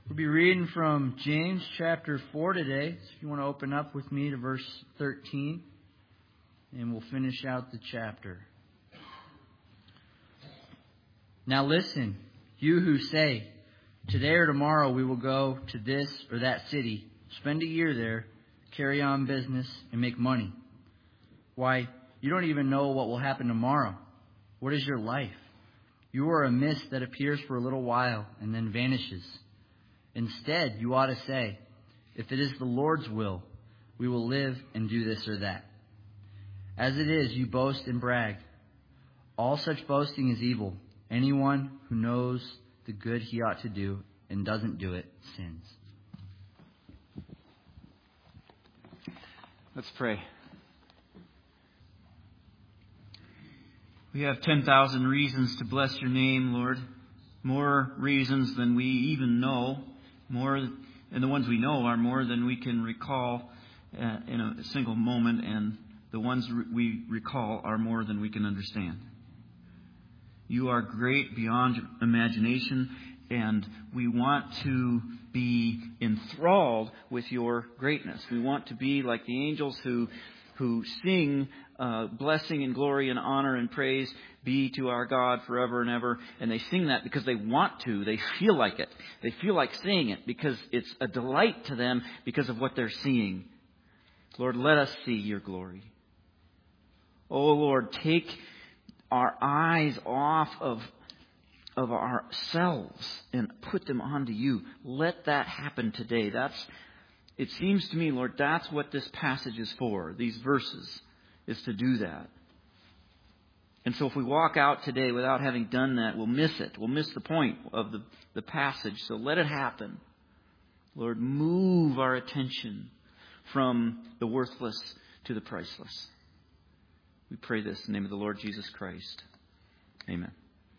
We'll be reading from James chapter 4 today. So if you want to open up with me to verse 13, and we'll finish out the chapter. Now listen, you who say, today or tomorrow we will go to this or that city, spend a year there, carry on business, and make money. Why, you don't even know what will happen tomorrow. What is your life? You are a mist that appears for a little while and then vanishes. Instead, you ought to say, if it is the Lord's will, we will live and do this or that. As it is, you boast and brag. All such boasting is evil. Anyone who knows the good he ought to do and doesn't do it sins. Let's pray. We have 10,000 reasons to bless your name, Lord. More reasons than we even know. And the ones we know are more than we can recall in a single moment. And the ones we recall are more than we can understand. You are great beyond imagination. And we want to be enthralled with your greatness. We want to be like the angels who sing blessing and glory and honor and praise be to our God forever and ever. And they sing that because they want to. They feel like it. They feel like saying it because it's a delight to them because of what they're seeing. Lord, let us see your glory. Oh, Lord, take our eyes off of ourselves and put them onto you. Let that happen today. It seems to me, Lord, that's what this passage is for. These verses is to do that. And so if we walk out today without having done that, we'll miss it. We'll miss the point of the passage. So let it happen. Lord, move our attention from the worthless to the priceless. We pray this in the name of the Lord Jesus Christ. Amen.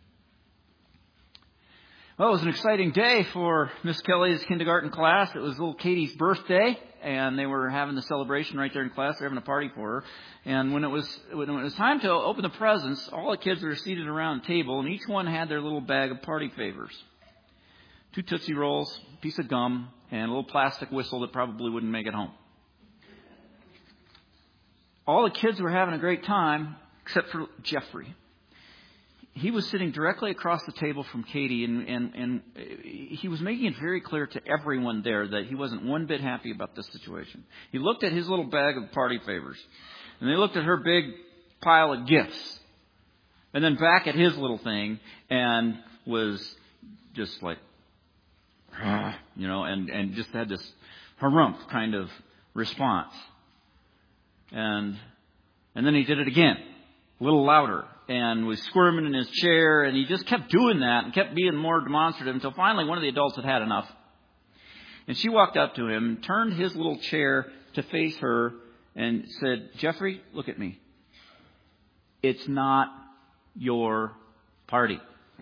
Well, it was an exciting day for Miss Kelly's kindergarten class. It was little Katie's birthday, and they were having the celebration right there in class. They were having a party for her. And when it was time to open the presents, all the kids were seated around a table, and each one had their little bag of party favors. 2 Tootsie Rolls, a piece of gum, and a little plastic whistle that probably wouldn't make it home. All the kids were having a great time, except for Jeffrey. He was sitting directly across the table from Katie, and he was making it very clear to everyone there that he wasn't one bit happy about this situation. He looked at his little bag of party favors, and they looked at her big pile of gifts, and then back at his little thing, and was just like, and just had this harumph kind of response. And then he did it again, a little louder, and was squirming in his chair, and he just kept doing that and kept being more demonstrative until finally one of the adults had enough. And she walked up to him, turned his little chair to face her, and said, Jeffrey, look at me. It's not your party.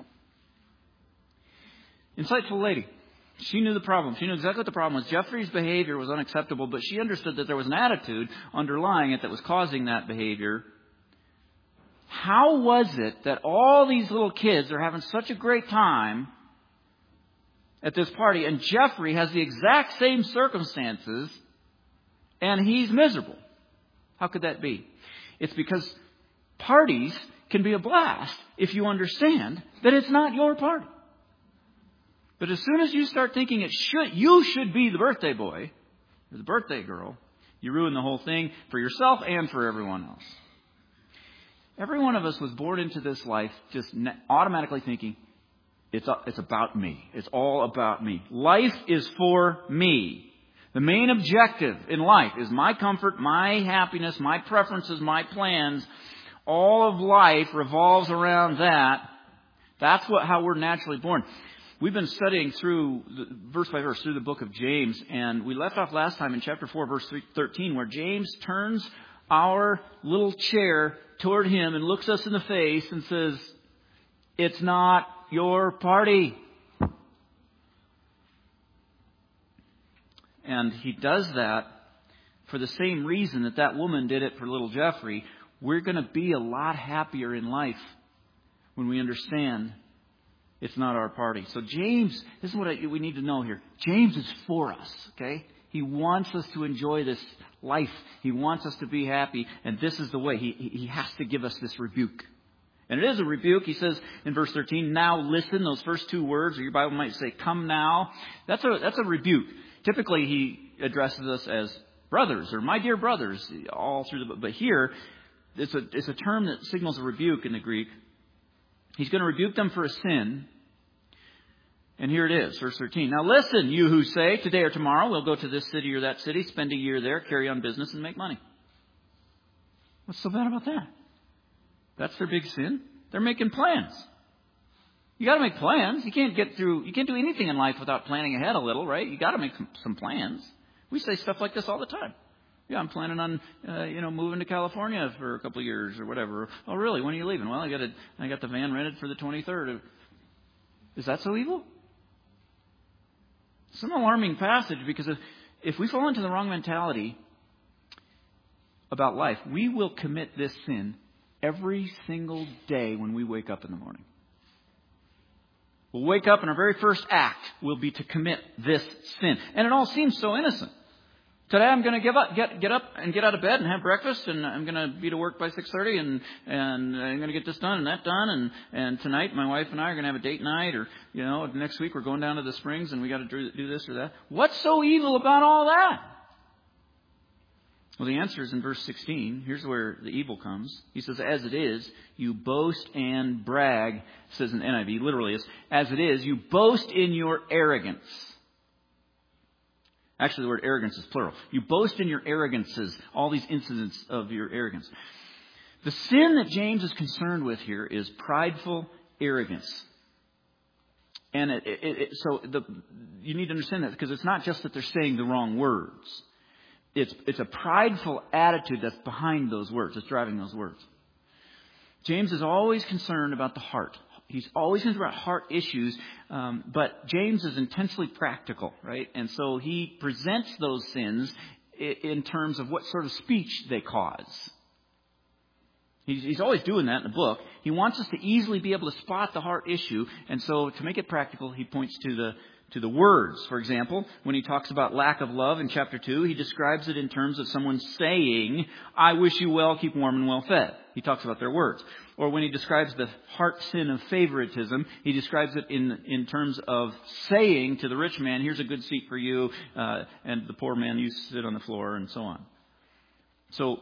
Insightful lady. She knew the problem. She knew exactly what the problem was. Jeffrey's behavior was unacceptable, but she understood that there was an attitude underlying it that was causing that behavior. How was it that all these little kids are having such a great time at this party, and Jeffrey has the exact same circumstances, and he's miserable? How could that be? It's because parties can be a blast if you understand that it's not your party. But as soon as you start thinking you should be the birthday boy or the birthday girl, you ruin the whole thing for yourself and for everyone else. Every one of us was born into this life just automatically thinking, it's about me. It's all about me. Life is for me. The main objective in life is my comfort, my happiness, my preferences, my plans. All of life revolves around that. That's how we're naturally born. We've been studying through verse by verse through the book of James, and we left off last time in chapter 4, verse 13, where James turns our little chair toward him and looks us in the face and says, it's not your party. And he does that for the same reason that woman did it for little Jeffrey. We're going to be a lot happier in life when we understand It's not our party. So James, this is what we need to know here. James is for us, okay? He wants us to enjoy this life. He wants us to be happy. And this is the way. He has to give us this rebuke. And it is a rebuke. He says in verse 13, now listen. Those first two words, or your Bible might say, come now. That's a rebuke. Typically, he addresses us as brothers or my dear brothers all through the book. But here, it's a term that signals a rebuke in the Greek. He's going to rebuke them for a sin. And here it is, verse 13. Now listen, you who say, today or tomorrow we'll go to this city or that city, spend a year there, carry on business, and make money. What's so bad about that? That's their big sin. They're making plans. You got to make plans. You can't do anything in life without planning ahead a little, right? You got to make some plans. We say stuff like this all the time. Yeah, I'm planning on, moving to California for a couple of years or whatever. Oh, really? When are you leaving? Well, I got the van rented for the 23rd. Is that so evil? It's an alarming passage because if we fall into the wrong mentality about life, we will commit this sin every single day when we wake up in the morning. We'll wake up and our very first act will be to commit this sin. And it all seems so innocent. Today I'm going to get up and get out of bed and have breakfast, and I'm going to be to work by 6:30, and I'm going to get this done and that done, and tonight my wife and I are going to have a date night, or next week we're going down to the Springs and we got to do this or that. What's so evil about all that? Well, the answer is in verse 16. Here's where the evil comes. He says, as it is, you boast and brag. It says in NIV, literally, is as it is, you boast in your arrogance. Actually, the word arrogance is plural. You boast in your arrogances, all these incidents of your arrogance. The sin that James is concerned with here is prideful arrogance. And you need to understand that because it's not just that they're saying the wrong words. It's a prideful attitude that's behind those words, that's driving those words. James is always concerned about the heart. He's always concerned about heart issues, but James is intensely practical, right? And so he presents those sins in terms of what sort of speech they cause. He's always doing that in the book. He wants us to easily be able to spot the heart issue, and so to make it practical, he points to the words. For example, when he talks about lack of love in chapter 2, he describes it in terms of someone saying, I wish you well, keep warm and well fed. He talks about their words. Or when he describes the heart sin of favoritism, he describes it in terms of saying to the rich man, here's a good seat for you, and the poor man, you sit on the floor, and so on. So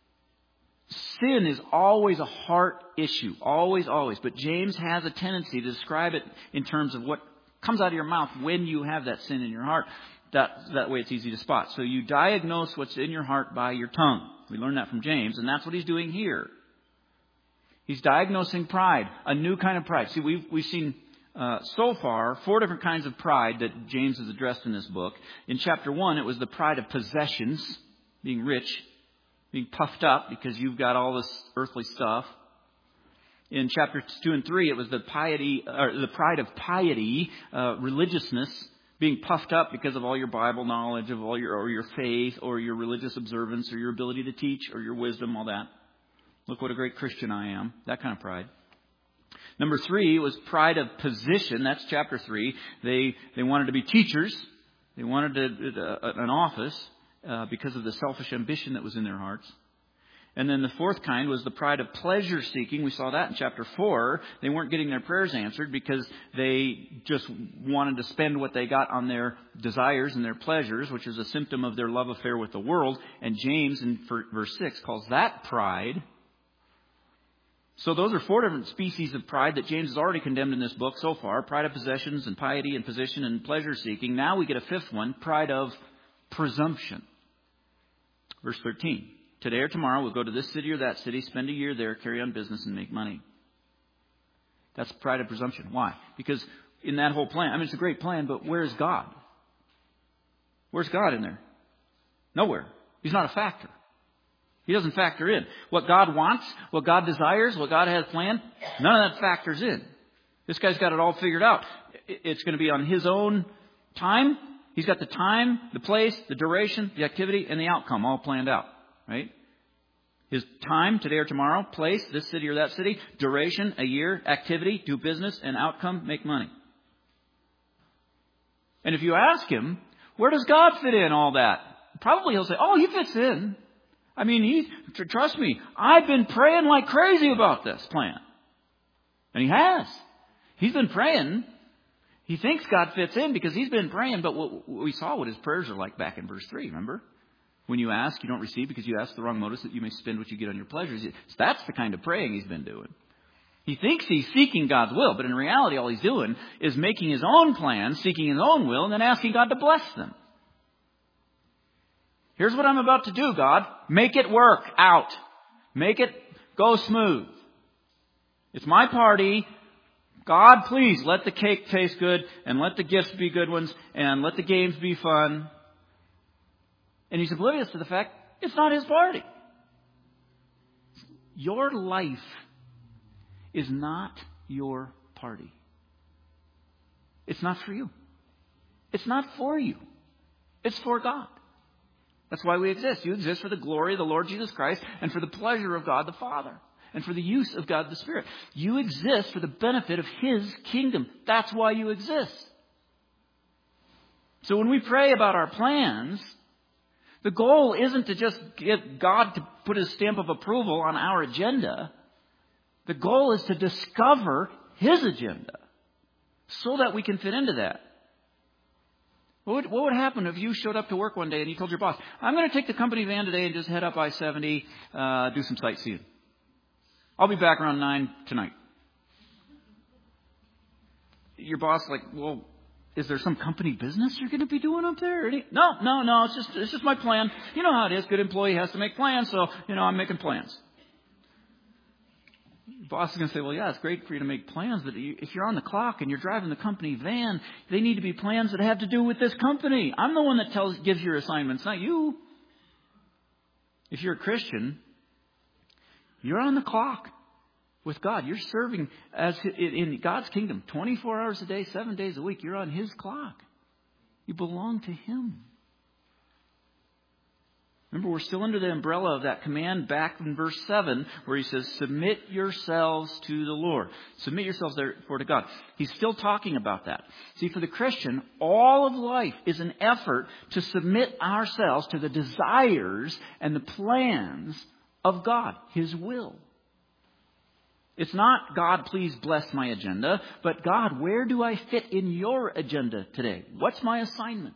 sin is always a heart issue, always, always. But James has a tendency to describe it in terms of what comes out of your mouth when you have that sin in your heart. That way it's easy to spot. So you diagnose what's in your heart by your tongue. We learned that from James, and that's what he's doing here. He's diagnosing pride, a new kind of pride. See, we've seen so far 4 different kinds of pride that James has addressed in this book. In chapter 1, it was the pride of possessions, being rich, being puffed up because you've got all this earthly stuff. In chapters 2 and 3, it was the pride of piety, religiousness, being puffed up because of all your Bible knowledge, of all your faith, or your religious observance, or your ability to teach, or your wisdom, all that. Look what a great Christian I am. That kind of pride. Number 3 was pride of position. That's chapter 3. They wanted to be teachers. They wanted an office because of the selfish ambition that was in their hearts. And then the 4th kind was the pride of pleasure seeking. We saw that in chapter 4. They weren't getting their prayers answered because they just wanted to spend what they got on their desires and their pleasures, which is a symptom of their love affair with the world. And James, in verse 6, calls that pride. So those are 4 different species of pride that James has already condemned in this book so far. Pride of possessions and piety and position and pleasure seeking. Now we get a 5th one, pride of presumption. Verse 13. Today or tomorrow we'll go to this city or that city, spend a year there, carry on business and make money. That's pride of presumption. Why? Because in that whole plan, it's a great plan, but where's God? Where's God in there? Nowhere. He's not a factor. He doesn't factor in. What God wants, what God desires, what God has planned, none of that factors in. This guy's got it all figured out. It's going to be on his own time. He's got the time, the place, the duration, the activity, and the outcome all planned out. Right? His time, today or tomorrow, place, this city or that city, duration, a year, activity, do business, and outcome, make money. And if you ask him, where does God fit in all that? Probably he'll say, oh, he fits in. I mean, trust me, I've been praying like crazy about this plan. And he has. He's been praying. He thinks God fits in because he's been praying. But what we saw what his prayers are like back in verse 3, remember? When you ask, you don't receive because you ask the wrong motives that you may spend what you get on your pleasures. So that's the kind of praying he's been doing. He thinks he's seeking God's will, but in reality all he's doing is making his own plans, seeking his own will, and then asking God to bless them. Here's what I'm about to do, God. Make it work out. Make it go smooth. It's my party. God, please let the cake taste good and let the gifts be good ones and let the games be fun. And he's oblivious to the fact it's not his party. Your life is not your party. It's not for you. It's not for you. It's for God. That's why we exist. You exist for the glory of the Lord Jesus Christ and for the pleasure of God the Father and for the use of God the Spirit. You exist for the benefit of His kingdom. That's why you exist. So when we pray about our plans, the goal isn't to just get God to put His stamp of approval on our agenda. The goal is to discover His agenda so that we can fit into that. What would happen if you showed up to work one day and you told your boss, I'm going to take the company van today and just head up I-70, do some sightseeing. I'll be back around 9 tonight. Your boss like, well, is there some company business you're going to be doing up there? No, it's just my plan. You know how it is. Good employee has to make plans, so, I'm making plans. The boss is going to say, well, yeah, it's great for you to make plans, but if you're on the clock and you're driving the company van, they need to be plans that have to do with this company. I'm the one that gives your assignments, not you. If you're a Christian, you're on the clock with God. You're serving as in God's kingdom 24 hours a day, 7 days a week. You're on His clock. You belong to Him. Remember, we're still under the umbrella of that command back in verse 7 where He says, submit yourselves to the Lord. Submit yourselves therefore to God. He's still talking about that. See, for the Christian, all of life is an effort to submit ourselves to the desires and the plans of God, His will. It's not, God, please bless my agenda, but God, where do I fit in your agenda today? What's my assignment?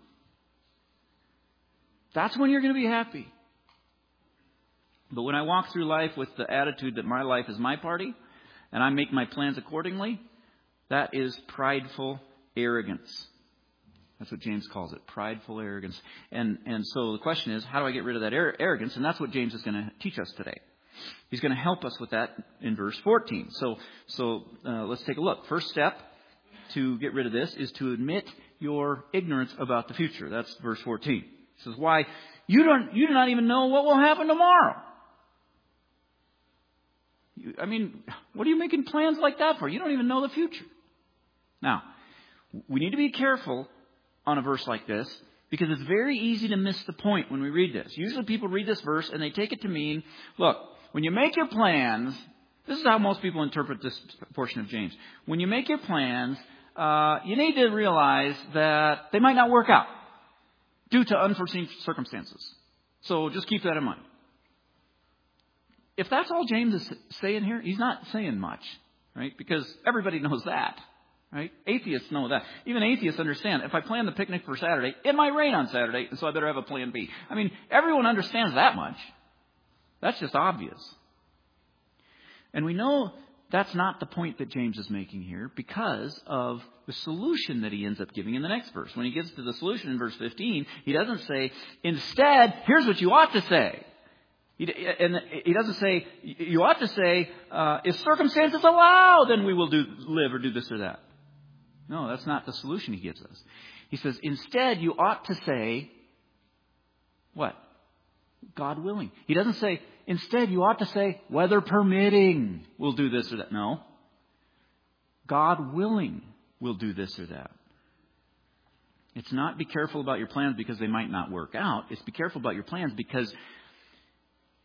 That's when you're going to be happy. But when I walk through life with the attitude that my life is my party and I make my plans accordingly, that is prideful arrogance. That's what James calls it, prideful arrogance. And so the question is, how do I get rid of that arrogance? And that's what James is going to teach us today. He's going to help us with that in verse 14. So let's take a look. First step to get rid of this is to admit your ignorance about the future. That's verse 14. He says, why? You do not even know what will happen tomorrow. What are you making plans like that for? You don't even know the future. Now, we need to be careful on a verse like this because it's very easy to miss the point when we read this. Usually people read this verse and they take it to mean, look, when you make your plans, this is how most people interpret this portion of James. When you make your plans, you need to realize that they might not work out due to unforeseen circumstances. So just keep that in mind. If that's all James is saying here, he's not saying much, right? Because everybody knows that, right? Atheists know that. Even atheists understand, if I plan the picnic for Saturday, it might rain on Saturday, and so I better have a plan B. Everyone understands that much. That's just obvious. And we know that's not the point that James is making here because of the solution that he ends up giving in the next verse. When he gets to the solution in verse 15, he doesn't say, instead, here's what you ought to say. He doesn't say, you ought to say, if circumstances allow, then we will live or do this or that. No, that's not the solution he gives us. He says, instead, you ought to say, what? God willing. He doesn't say, instead, you ought to say, weather permitting, we'll do this or that. No. God willing, we'll do this or that. It's not be careful about your plans because they might not work out. It's be careful about your plans because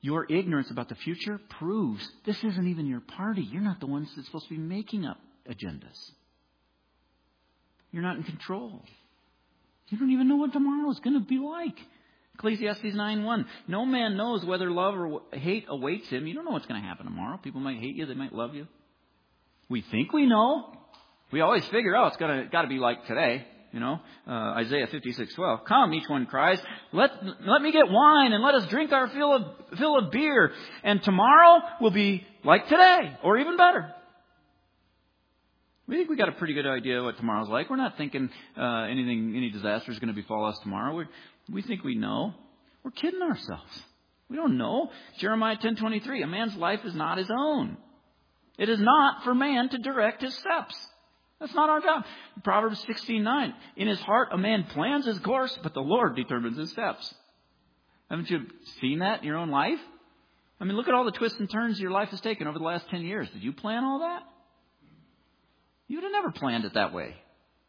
Your ignorance about the future proves this isn't even your party. You're not the ones that's supposed to be making up agendas. You're not in control. You don't even know what tomorrow is going to be like. Ecclesiastes 9:1. No man knows whether love or hate awaits him. You don't know what's going to happen tomorrow. People might hate you. They might love you. We think we know. We always figure, it's got to be like today. Isaiah 56:12. Come, each one cries, let me get wine and let us drink our fill of beer. And tomorrow will be like today or even better. We think we got a pretty good idea what tomorrow's like. We're not thinking any disaster is going to befall us tomorrow. We think we know. We're kidding ourselves. We don't know. Jeremiah 10:23. A man's life is not his own. It is not for man to direct his steps. That's not our job. Proverbs 16:9. In his heart a man plans his course, but the Lord determines his steps. Haven't you seen that in your own life? I mean, look at all the twists and turns your life has taken over the last 10 years. Did you plan all that? You would have never planned it that way.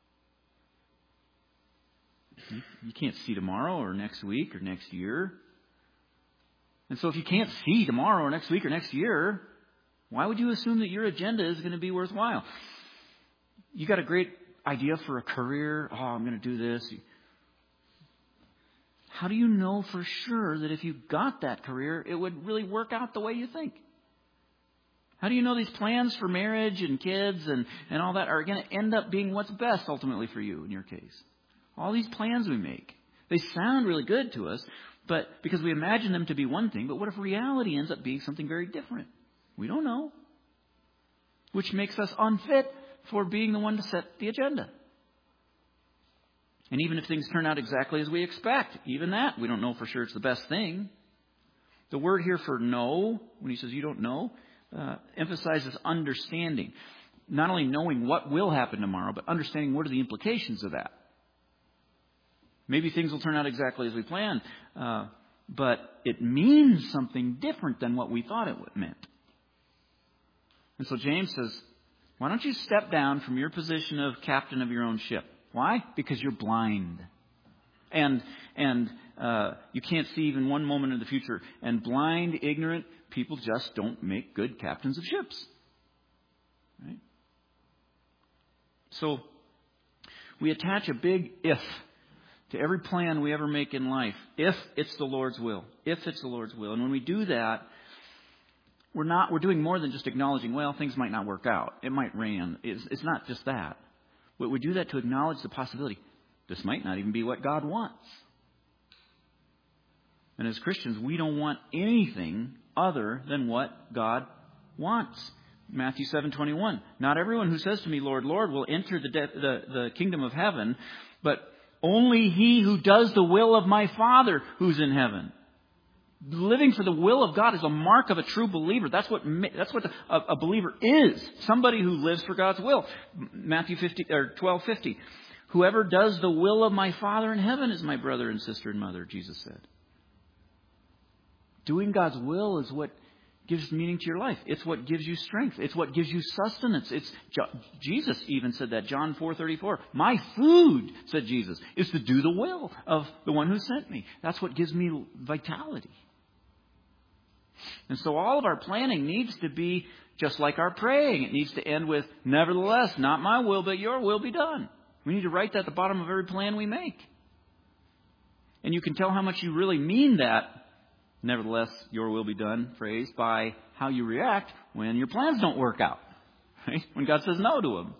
You can't see tomorrow or next week or next year. And so if you can't see tomorrow or next week or next year, why would you assume that your agenda is going to be worthwhile? You got a great idea for a career. I'm going to do this. How do you know for sure that if you got that career, it would really work out the way you think? How do you know these plans for marriage and kids and all that are going to end up being what's best ultimately for you in your case? All these plans we make, they sound really good to us, but because we imagine them to be one thing, but what if reality ends up being something very different? We don't know. Which makes us unfit for being the one to set the agenda. And even if things turn out exactly as we expect, even that, we don't know for sure it's the best thing. The word here for know, when he says you don't know, emphasizes understanding. Not only knowing what will happen tomorrow, but understanding what are the implications of that. Maybe things will turn out exactly as we planned, but it means something different than what we thought it meant. And so James says, why don't you step down from your position of captain of your own ship? Why? Because you're blind. And you can't see even one moment in the future. And blind, ignorant people just don't make good captains of ships. Right? So we attach a big if to every plan we ever make in life. If it's the Lord's will. If it's the Lord's will. And when we do that, we're doing more than just acknowledging, well, things might not work out. It might rain. It's not just that. But we do that to acknowledge the possibility. This might not even be what God wants. And as Christians, we don't want anything other than what God wants. Matthew 7:21. Not everyone who says to me, Lord, Lord, will enter the kingdom of heaven, but only he who does the will of my Father who's in heaven. Living for the will of God is a mark of a true believer. That's what a believer is. Somebody who lives for God's will. Matthew 12:50. Whoever does the will of my Father in heaven is my brother and sister and mother, Jesus said. Doing God's will is what gives meaning to your life. It's what gives you strength. It's what gives you sustenance. Jesus even said that, John 4:34. My food, said Jesus, is to do the will of the one who sent me. That's what gives me vitality. And so all of our planning needs to be just like our praying. It needs to end with, nevertheless, not my will, but your will be done. We need to write that at the bottom of every plan we make. And you can tell how much you really mean that, nevertheless, your will be done phrase by how you react when your plans don't work out. Right? When God says no to them.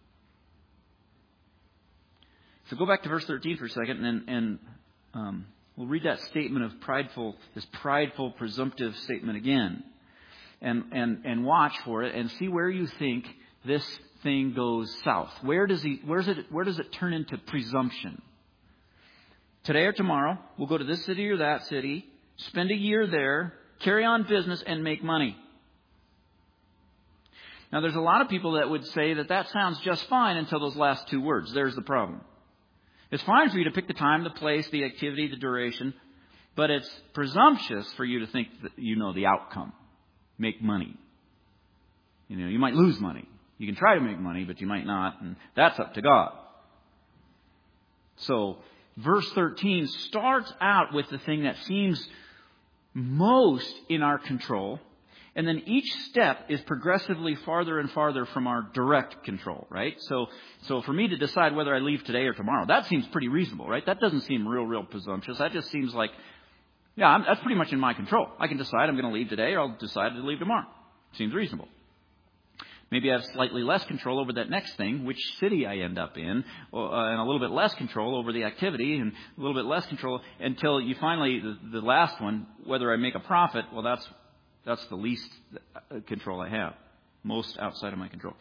So go back to verse 13 for a second and we'll read that statement of this prideful, presumptive statement again. And watch for it and see where you think this thing goes south. Where does it turn into presumption? Today or tomorrow, we'll go to this city or that city, spend a year there, carry on business, and make money. Now, there's a lot of people that would say that sounds just fine until those last two words. There's the problem. It's fine for you to pick the time, the place, the activity, the duration, but it's presumptuous for you to think that you know the outcome. Make money. You might lose money. You can try to make money, but you might not, and that's up to God. So, verse 13 starts out with the thing that seems most in our control. And then each step is progressively farther and farther from our direct control, right? So for me to decide whether I leave today or tomorrow, that seems pretty reasonable, right? That doesn't seem real presumptuous. That just seems like, that's pretty much in my control. I can decide I'm going to leave today or I'll decide to leave tomorrow. Seems reasonable. Maybe I have slightly less control over that next thing, which city I end up in, and a little bit less control over the activity, and a little bit less control until you finally, the last one, whether I make a profit, well, that's the least control I have. Most outside of my control.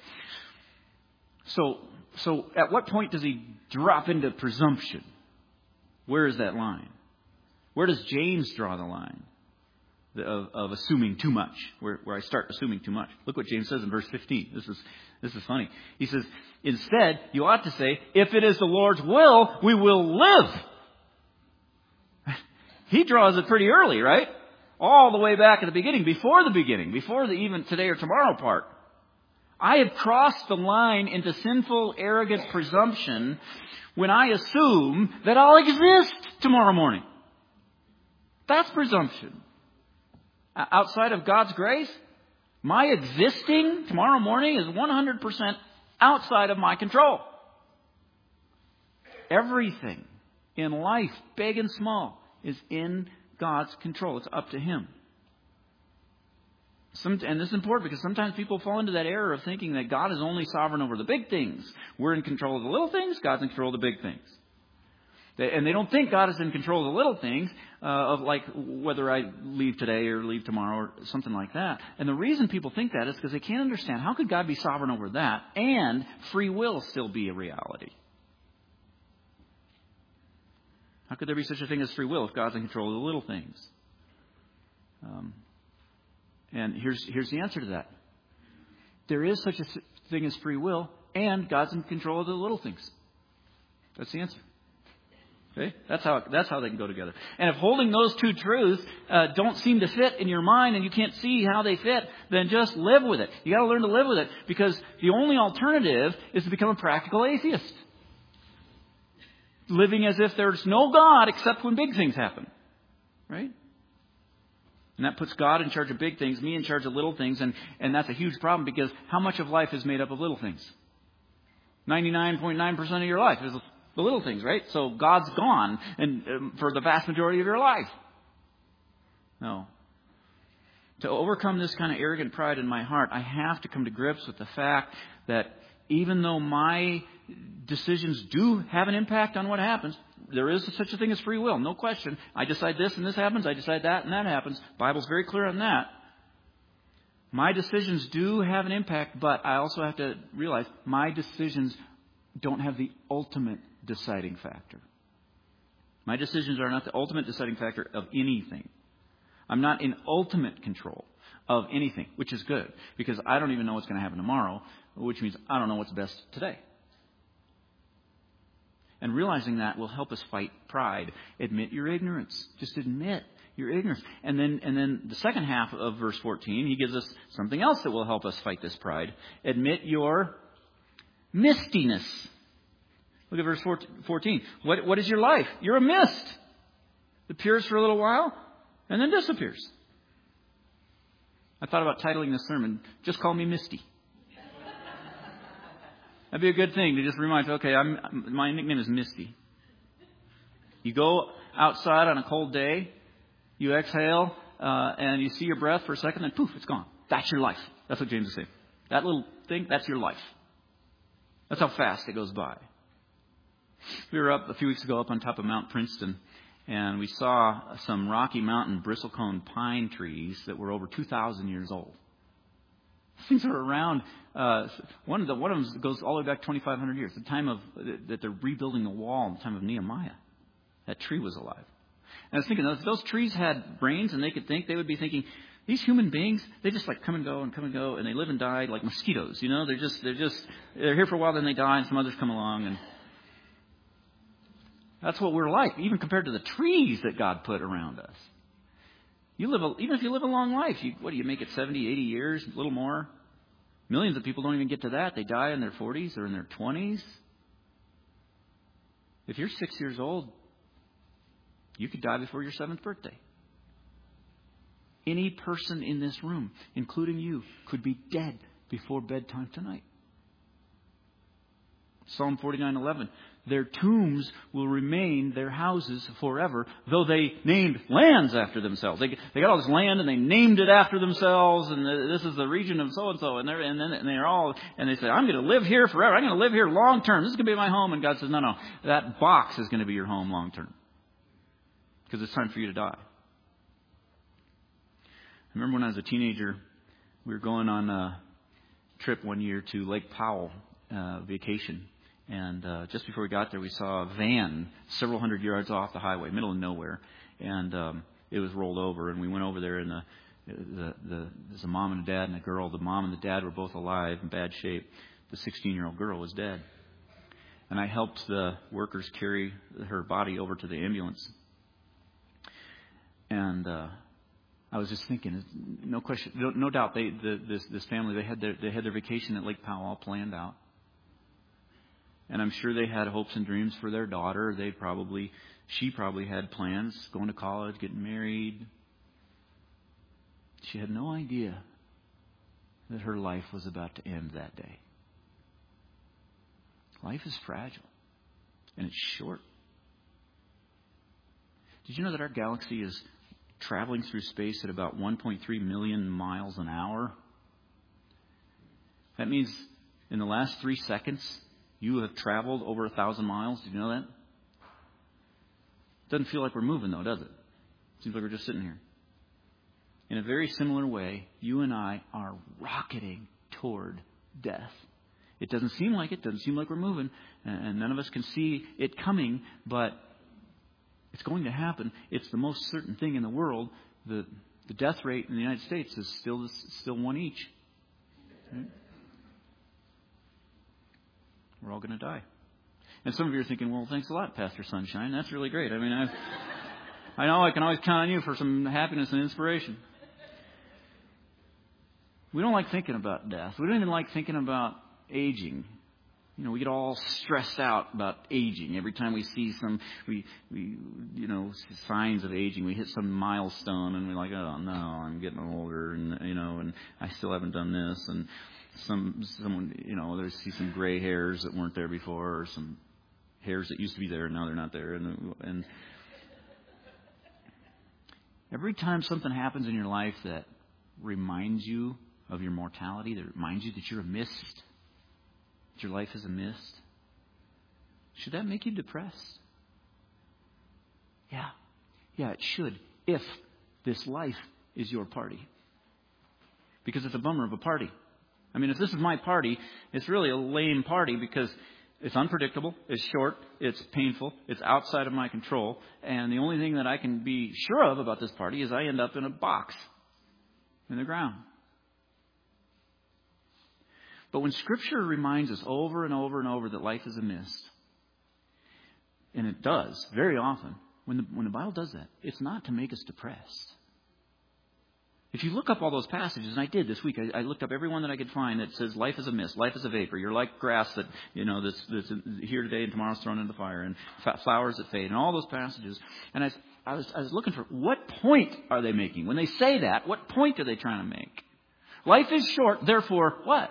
So at what point does he drop into presumption? Where is that line? Where does James draw the line of assuming too much? Where I start assuming too much. Look what James says in verse 15. This is funny. He says, instead, you ought to say, if it is the Lord's will, we will live. He draws it pretty early, right? All the way back at the beginning, before the even today or tomorrow part. I have crossed the line into sinful, arrogant presumption when I assume that I'll exist tomorrow morning. That's presumption. Outside of God's grace, my existing tomorrow morning is 100% outside of my control. Everything in life, big and small, is in God's control. It's up to Him. And this is important because sometimes people fall into that error of thinking that God is only sovereign over the big things. We're in control of the little things. God's in control of the big things. And they don't think God is in control of the little things, of like whether I leave today or leave tomorrow or something like that. And the reason people think that is because they can't understand how could God be sovereign over that and free will still be a reality. How could there be such a thing as free will if God's in control of the little things? And here's the answer to that. There is such a thing as free will, and God's in control of the little things. That's the answer. Okay? That's how they can go together. And if holding those two truths don't seem to fit in your mind and you can't see how they fit, then just live with it. You got to learn to live with it because the only alternative is to become a practical atheist. Living as if there's no God except when big things happen. Right? And that puts God in charge of big things, me in charge of little things, and that's a huge problem because how much of life is made up of little things? 99.9% of your life is the little things, right? So God's gone and for the vast majority of your life. No. To overcome this kind of arrogant pride in my heart, I have to come to grips with the fact that even though my decisions do have an impact on what happens, there is such a thing as free will, no question. I decide this and this happens. I decide that and that happens. The Bible's very clear on that. My decisions do have an impact, but I also have to realize my decisions don't have the ultimate deciding factor. My decisions are not the ultimate deciding factor of anything. I'm not in ultimate control of anything, which is good, because I don't even know what's going to happen tomorrow, which means I don't know what's best today. And realizing that will help us fight pride. Admit your ignorance. Just admit your ignorance. And then the second half of verse 14, he gives us something else that will help us fight this pride. Admit your mistiness. Look at verse 14. What is your life? You're a mist. It appears for a little while and then disappears. I thought about titling this sermon, Just Call Me Misty. That'd be a good thing to just remind you, okay, my nickname is Misty. You go outside on a cold day, you exhale, and you see your breath for a second, then poof, it's gone. That's your life. That's what James is saying. That little thing, that's your life. That's how fast it goes by. We were up a few weeks ago up on top of Mount Princeton, and we saw some Rocky Mountain bristlecone pine trees that were over 2,000 years old. Things are around. One of them goes all the way back 2,500 years. The time that they're rebuilding the wall, in the time of Nehemiah, that tree was alive. And I was thinking, if those trees had brains and they could think, they would be thinking, these human beings, they just like come and go, and they live and die like mosquitoes. You know, they're here for a while, then they die, and some others come along, and that's what we're like, even compared to the trees that God put around us. Even if you live a long life, you make it 70, 80 years, a little more? Millions of people don't even get to that. They die in their 40s or in their 20s. If you're 6 years old, you could die before your 7th birthday. Any person in this room, including you, could be dead before bedtime tonight. Psalm 49:11. Their tombs will remain their houses forever, though they named lands after themselves. They got all this land and they named it after themselves, and this is the region of so and so, and they say, I'm going to live here forever. I'm going to live here long term. This is going to be my home. And God says, no, that box is going to be your home long term, because it's time for you to die. I remember when I was a teenager, we were going on a trip one year to Lake Powell, vacation. And just before we got there, we saw a van several hundred yards off the highway, middle of nowhere. And it was rolled over. And we went over there, and there's a mom and a dad and a girl. The mom and the dad were both alive, in bad shape. The 16-year-old girl was dead. And I helped the workers carry her body over to the ambulance. And I was just thinking, no question, no doubt, this family, they had their vacation at Lake Powell all planned out. And I'm sure they had hopes and dreams for their daughter. She probably had plans, going to college, getting married. She had no idea that her life was about to end that day. Life is fragile, and it's short. Did you know that our galaxy is traveling through space at about 1.3 million miles an hour? That means in the last 3 seconds, you have traveled over 1,000 miles. Did you know that? Doesn't feel like we're moving, though, does it? Seems like we're just sitting here. In a very similar way, you and I are rocketing toward death. It doesn't seem like it. Doesn't seem like we're moving. And none of us can see it coming, but it's going to happen. It's the most certain thing in the world. The death rate in the United States is still 1 each. Right? We're all going to die. And some of you are thinking, well, thanks a lot, Pastor Sunshine. That's really great. I mean, I know I can always count on you for some happiness and inspiration. We don't like thinking about death. We don't even like thinking about aging. You know, we get all stressed out about aging. Every time we see signs of aging, we hit some milestone and we're like, oh no, I'm getting older, and I still haven't done this, and someone, there's see some gray hairs that weren't there before, or some hairs that used to be there and now they're not there, and every time something happens in your life that reminds you of your mortality, that reminds you that you're a mist, that your life is a mist, should that make you depressed? Yeah, it should, if this life is your party, because it's a bummer of a party. I mean, if this is my party, it's really a lame party, because it's unpredictable, it's short, it's painful, it's outside of my control, and the only thing that I can be sure of about this party is I end up in a box in the ground. But when Scripture reminds us over and over and over that life is a mist, and it does very often, when the Bible does that, it's not to make us depressed. If you look up all those passages, and I did this week, I looked up every one that I could find that says life is a mist, life is a vapor. You're like grass that, that's here today and tomorrow's thrown into the fire, and flowers that fade, and all those passages. And I was looking for, what point are they making? When they say that, what point are they trying to make? Life is short, therefore what?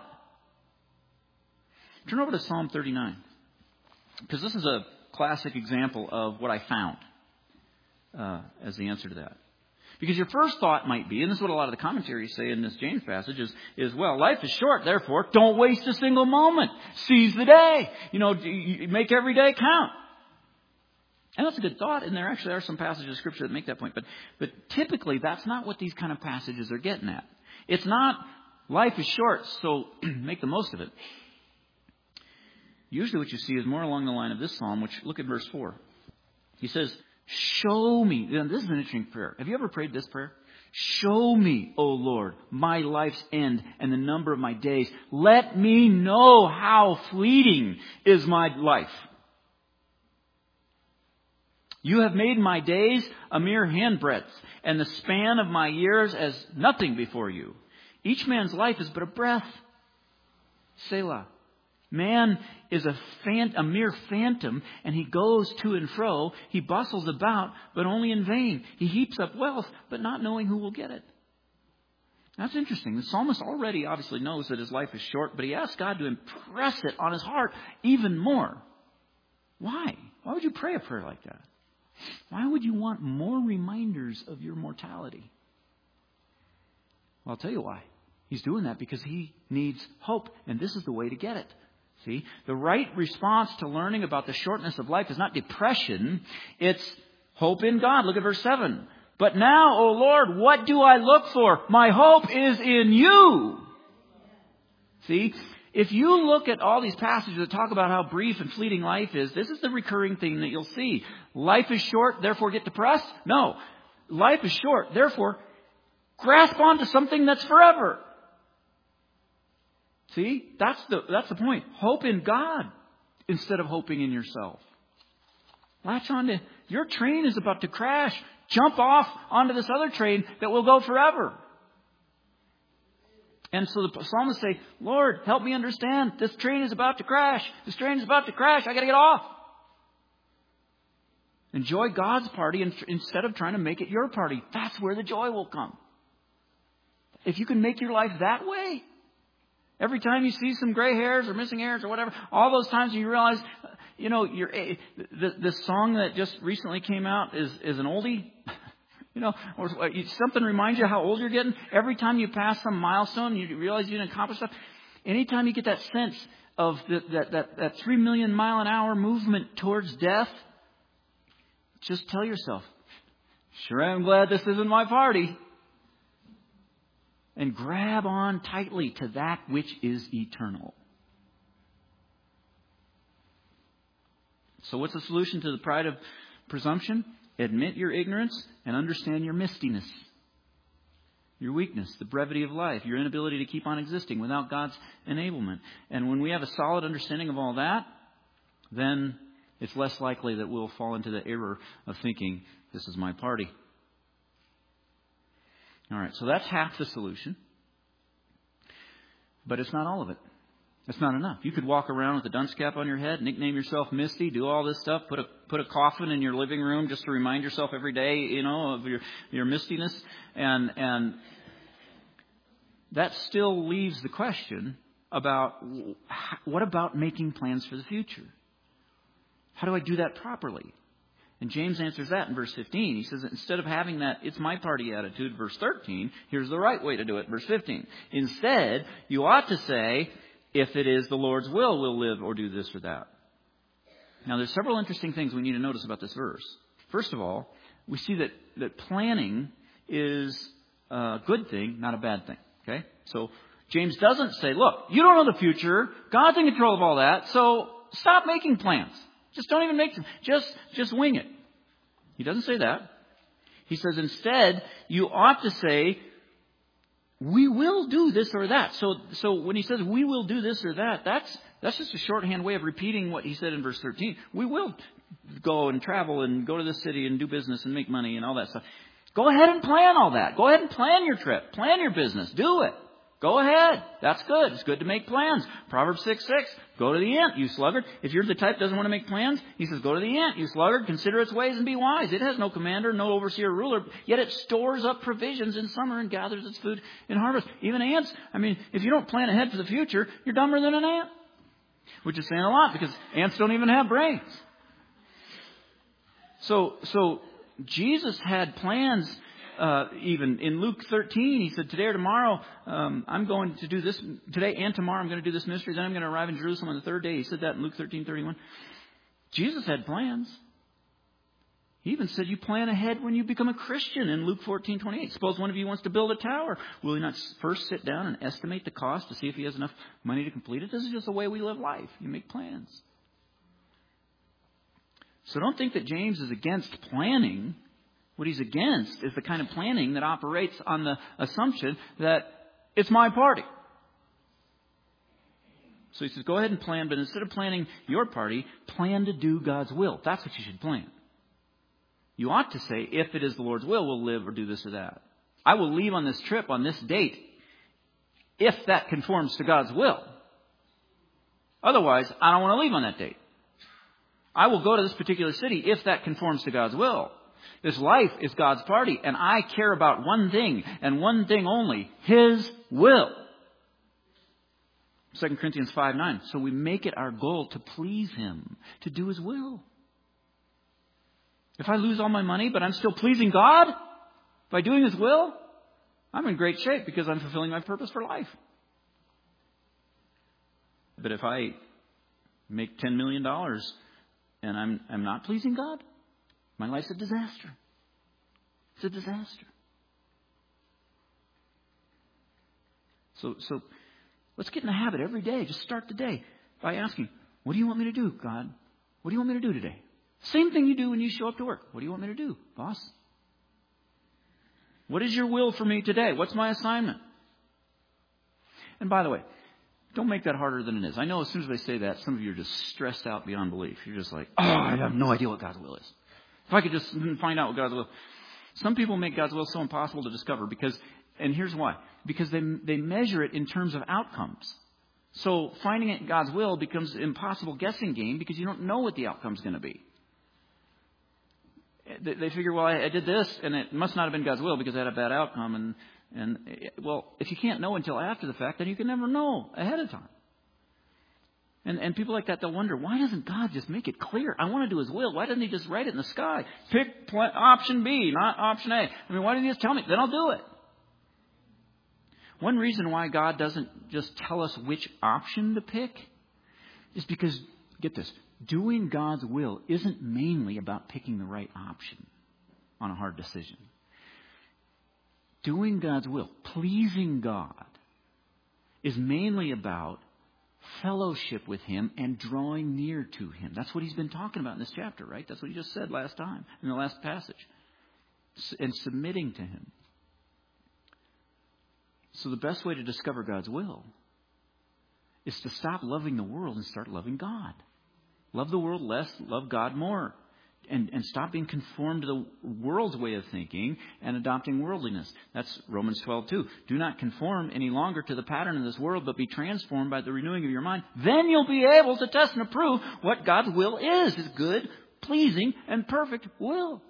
Turn over to Psalm 39, because this is a classic example of what I found as the answer to that. Because your first thought might be, and this is what a lot of the commentaries say in this James passage, is well, life is short, therefore don't waste a single moment. Seize the day. Make every day count. And that's a good thought, and there actually are some passages of Scripture that make that point. But typically, that's not what these kind of passages are getting at. It's not, life is short, so make the most of it. Usually what you see is more along the line of this psalm, which, look at verse 4. He says, show me. Now, this is an interesting prayer. Have you ever prayed this prayer? Show me, O Lord, my life's end and the number of my days. Let me know how fleeting is my life. You have made my days a mere handbreadth, and the span of my years as nothing before you. Each man's life is but a breath. Selah. Man is a mere phantom, and he goes to and fro. He bustles about, but only in vain. He heaps up wealth, but not knowing who will get it. That's interesting. The psalmist already obviously knows that his life is short, but he asks God to impress it on his heart even more. Why? Why would you pray a prayer like that? Why would you want more reminders of your mortality? Well, I'll tell you why. He's doing that because he needs hope, and this is the way to get it. See, the right response to learning about the shortness of life is not depression, it's hope in God. Look at verse 7. But now, O Lord, what do I look for? My hope is in you. See, if you look at all these passages that talk about how brief and fleeting life is, this is the recurring theme that you'll see. Life is short, therefore get depressed? No. Life is short, therefore grasp onto something that's forever. See, that's the point. Hope in God instead of hoping in yourself. Latch on to, your train is about to crash. Jump off onto this other train that will go forever. And so the psalmists say, Lord, help me understand. This train is about to crash. This train is about to crash. I got to get off. Enjoy God's party instead of trying to make it your party. That's where the joy will come. If you can make your life that way, every time you see some gray hairs or missing hairs or whatever, all those times you realize, the song that just recently came out is an oldie. Or something reminds you how old you're getting. Every time you pass some milestone, you realize you didn't accomplish stuff. Anytime you get that sense of that 3 million mile an hour movement towards death, just tell yourself, sure I'm glad this isn't my party. And grab on tightly to that which is eternal. So what's the solution to the pride of presumption? Admit your ignorance and understand your mistiness, your weakness, the brevity of life, your inability to keep on existing without God's enablement. And when we have a solid understanding of all that, then it's less likely that we'll fall into the error of thinking, this is my party. All right, so that's half the solution. But it's not all of it. It's not enough. You could walk around with a dunce cap on your head, nickname yourself Misty, do all this stuff, put a coffin in your living room just to remind yourself every day, of your mistiness. And that still leaves the question about what about making plans for the future? How do I do that properly? And James answers that in verse 15. He says, instead of having that it's my party attitude, verse 13, here's the right way to do it, verse 15. Instead, you ought to say, if it is the Lord's will, we'll live or do this or that. Now, there's several interesting things we need to notice about this verse. First of all, we see that planning is a good thing, not a bad thing. Okay? So, James doesn't say, look, you don't know the future. God's in control of all that. So, stop making plans. Just don't even make them. Just wing it. He doesn't say that. He says, instead, you ought to say, we will do this or that. So when he says we will do this or that, that's just a shorthand way of repeating what he said in verse 13. We will go and travel and go to the city and do business and make money and all that stuff. Go ahead and plan all that. Go ahead and plan your trip. Plan your business. Do it. Go ahead. That's good. It's good to make plans. Proverbs 6:6. Go to the ant, you sluggard. If you're the type that doesn't want to make plans, he says, go to the ant, you sluggard. Consider its ways and be wise. It has no commander, no overseer, ruler, yet it stores up provisions in summer and gathers its food in harvest. Even ants, if you don't plan ahead for the future, you're dumber than an ant. Which is saying a lot because ants don't even have brains. So Jesus had plans. Even in Luke 13, he said, today or tomorrow, I'm going to do this. Today and tomorrow, I'm going to do this ministry. Then I'm going to arrive in Jerusalem on the third day. He said that in Luke 13:31. Jesus had plans. He even said you plan ahead when you become a Christian in Luke 14:28. Suppose one of you wants to build a tower. Will he not first sit down and estimate the cost to see if he has enough money to complete it? This is just the way we live life. You make plans. So don't think that James is against planning. What he's against is the kind of planning that operates on the assumption that it's my party. So he says, go ahead and plan, but instead of planning your party, plan to do God's will. That's what you should plan. You ought to say, if it is the Lord's will, we'll live or do this or that. I will leave on this trip on this date if that conforms to God's will. Otherwise, I don't want to leave on that date. I will go to this particular city if that conforms to God's will. This life is God's party, and I care about one thing, and one thing only, His will. 2 Corinthians 5:9. So we make it our goal to please Him, to do His will. If I lose all my money, but I'm still pleasing God by doing His will, I'm in great shape because I'm fulfilling my purpose for life. But if I make $10 million and I'm not pleasing God, my life's a disaster. It's a disaster. So let's get in the habit every day. Just start the day by asking, what do you want me to do, God? What do you want me to do today? Same thing you do when you show up to work. What do you want me to do, boss? What is your will for me today? What's my assignment? And by the way, don't make that harder than it is. I know as soon as I say that, some of you are just stressed out beyond belief. You're just like, oh, I have no idea what God's will is. If I could just find out what God's will is. Some people make God's will so impossible to discover because, and here's why, because they measure it in terms of outcomes. So finding it in God's will becomes an impossible guessing game because you don't know what the outcome's going to be. They figure, well, I did this, and it must not have been God's will because I had a bad outcome. And well, if you can't know until after the fact, then you can never know ahead of time. And people like that, they'll wonder, why doesn't God just make it clear? I want to do His will. Why doesn't He just write it in the sky? Pick option B, not option A. I mean, why didn't He just tell me? Then I'll do it. One reason why God doesn't just tell us which option to pick is because, get this, doing God's will isn't mainly about picking the right option on a hard decision. Doing God's will, pleasing God, is mainly about fellowship with Him and drawing near to Him. That's what He's been talking about in this chapter, right? That's what He just said last time, in the last passage. And submitting to Him. So the best way to discover God's will is to stop loving the world and start loving God. Love the world less, love God more. And stop being conformed to the world's way of thinking and adopting worldliness. That's Romans 12:2. Do not conform any longer to the pattern of this world, but be transformed by the renewing of your mind. Then you'll be able to test and approve what God's will is. His good, pleasing, and perfect will.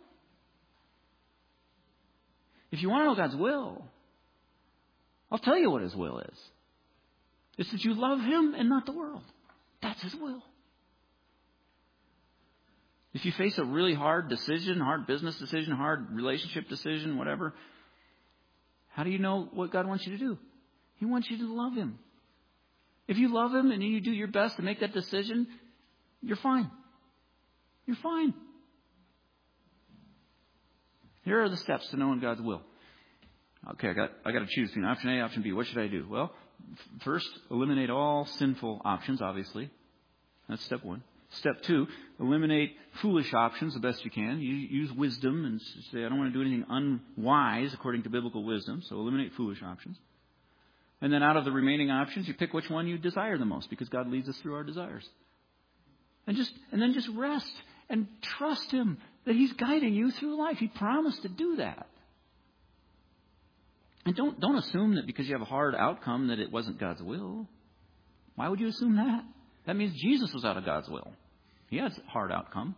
If you want to know God's will, I'll tell you what His will is. It's that you love Him and not the world. That's His will. If you face a really hard decision, hard business decision, hard relationship decision, whatever, how do you know what God wants you to do? He wants you to love Him. If you love Him and you do your best to make that decision, you're fine. You're fine. Here are the steps to knowing God's will. Okay, I got to choose between option A, option B. What should I do? Well, first, eliminate all sinful options, obviously. That's step one. Step two, eliminate foolish options the best you can. You use wisdom and say, I don't want to do anything unwise according to biblical wisdom. So eliminate foolish options. And then out of the remaining options, you pick which one you desire the most because God leads us through our desires. And then just rest and trust Him that He's guiding you through life. He promised to do that. And don't assume that because you have a hard outcome that it wasn't God's will. Why would you assume that? That means Jesus was out of God's will. He had a hard outcome.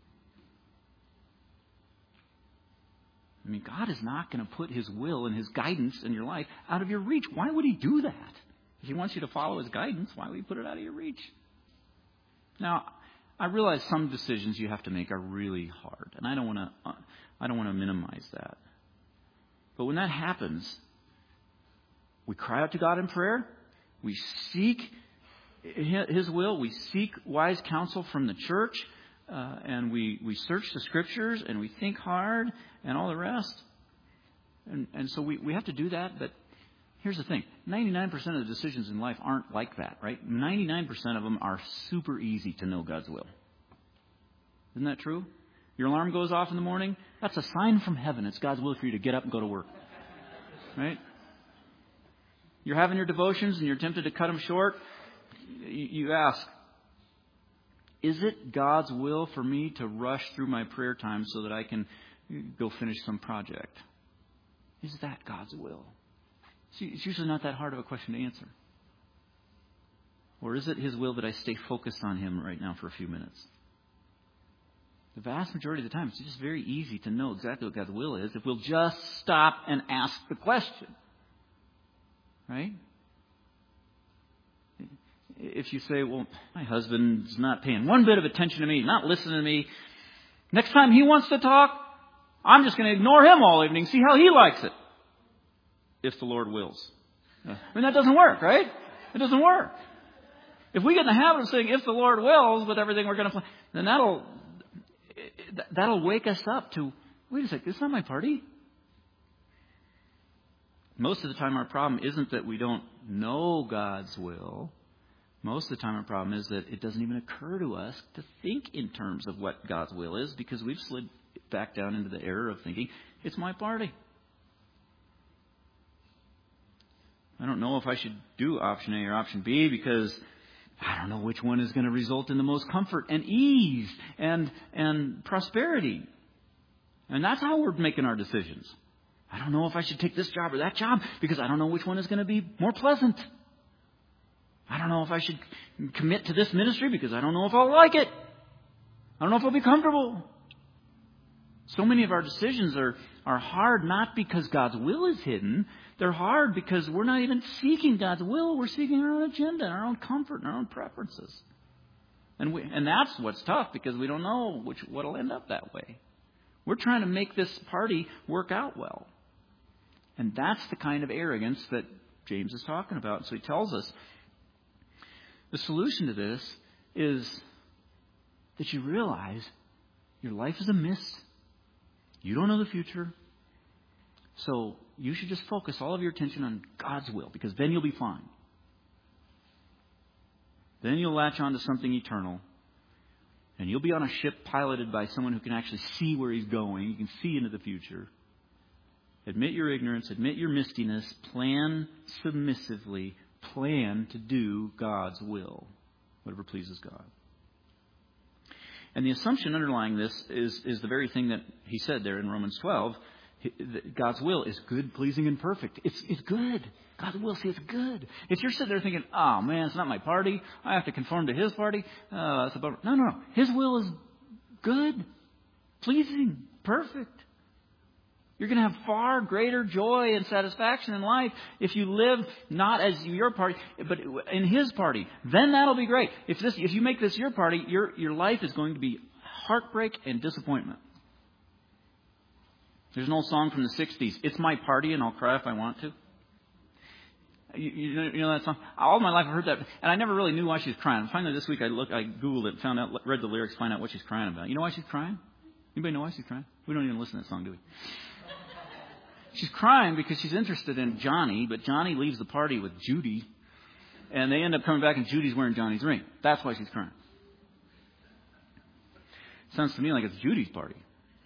I mean, God is not going to put His will and His guidance in your life out of your reach. Why would He do that? If He wants you to follow His guidance, why would He put it out of your reach? Now, I realize some decisions you have to make are really hard, and I don't want to minimize that. But when that happens, we cry out to God in prayer. We seek His will. We seek wise counsel from the church. And we search the Scriptures and we think hard and all the rest. And so we have to do that. But here's the thing. 99% of the decisions in life aren't like that, right? 99% of them are super easy to know God's will. Isn't that true? Your alarm goes off in the morning. That's a sign from heaven. It's God's will for you to get up and go to work. Right? You're having your devotions and you're tempted to cut them short. You ask, is it God's will for me to rush through my prayer time so that I can go finish some project? Is that God's will? See, it's usually not that hard of a question to answer. Or is it His will that I stay focused on Him right now for a few minutes? The vast majority of the time, it's just very easy to know exactly what God's will is if we'll just stop and ask the question. Right? If you say, well, my husband's not paying one bit of attention to me, not listening to me. Next time he wants to talk, I'm just going to ignore him all evening, see how he likes it. If the Lord wills. I mean, that doesn't work, right? It doesn't work. If we get in the habit of saying, if the Lord wills, with everything we're going to play, then that'll wake us up to, wait a second, this is not my party. Most of the time our problem isn't that we don't know God's will. Most of the time our problem is that it doesn't even occur to us to think in terms of what God's will is because we've slid back down into the error of thinking, it's my party. I don't know if I should do option A or option B because I don't know which one is going to result in the most comfort and ease and prosperity. And that's how we're making our decisions. I don't know if I should take this job or that job because I don't know which one is going to be more pleasant. I don't know if I should commit to this ministry because I don't know if I'll like it. I don't know if I'll be comfortable. So many of our decisions are hard not because God's will is hidden. They're hard because we're not even seeking God's will. We're seeking our own agenda, our own comfort, and our own preferences. And that's what's tough because we don't know what'll end up that way. We're trying to make this party work out well. And that's the kind of arrogance that James is talking about. So he tells us the solution to this is that you realize your life is a mist. You don't know the future. So you should just focus all of your attention on God's will because then you'll be fine. Then you'll latch on to something eternal. And you'll be on a ship piloted by someone who can actually see where he's going. You can see into the future. Admit your ignorance. Admit your mistiness. Plan submissively. Plan to do God's will. Whatever pleases God. And the assumption underlying this is the very thing that he said there in Romans 12. God's will is good, pleasing, and perfect. It's good. God's will, see, it's good. If you're sitting there thinking, oh, man, it's not my party. I have to conform to his party. That's about... No. His will is good, pleasing, perfect. You're going to have far greater joy and satisfaction in life if you live not as your party, but in his party. Then that'll be great. If you make this your party, your life is going to be heartbreak and disappointment. There's an old song from the 60s. It's my party and I'll cry if I want to. You know that song? All my life I've heard that. And I never really knew why she was crying. Finally this week I Googled it, read the lyrics, find out what she's crying about. You know why she's crying? Anybody know why she's crying? We don't even listen to that song, do we? She's crying because she's interested in Johnny, but Johnny leaves the party with Judy. And they end up coming back and Judy's wearing Johnny's ring. That's why she's crying. Sounds to me like it's Judy's party.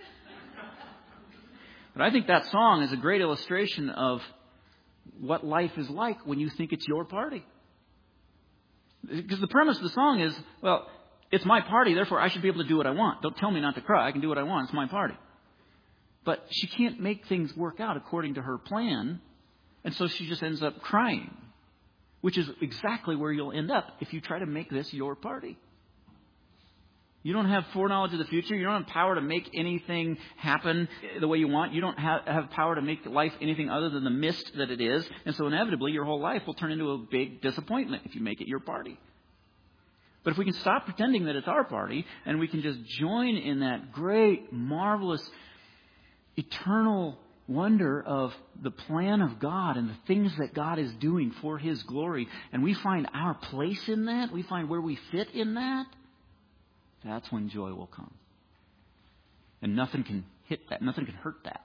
But I think that song is a great illustration of what life is like when you think it's your party. Because the premise of the song is, well, it's my party, therefore I should be able to do what I want. Don't tell me not to cry. I can do what I want. It's my party. But she can't make things work out according to her plan. And so she just ends up crying. Which is exactly where you'll end up if you try to make this your party. You don't have foreknowledge of the future. You don't have power to make anything happen the way you want. You don't have power to make life anything other than the mist that it is. And so inevitably your whole life will turn into a big disappointment if you make it your party. But if we can stop pretending that it's our party and we can just join in that great, marvelous, eternal wonder of the plan of God and the things that God is doing for His glory, and we find our place in that, we find where we fit in that, that's when joy will come. And nothing can hit that. Nothing can hurt that.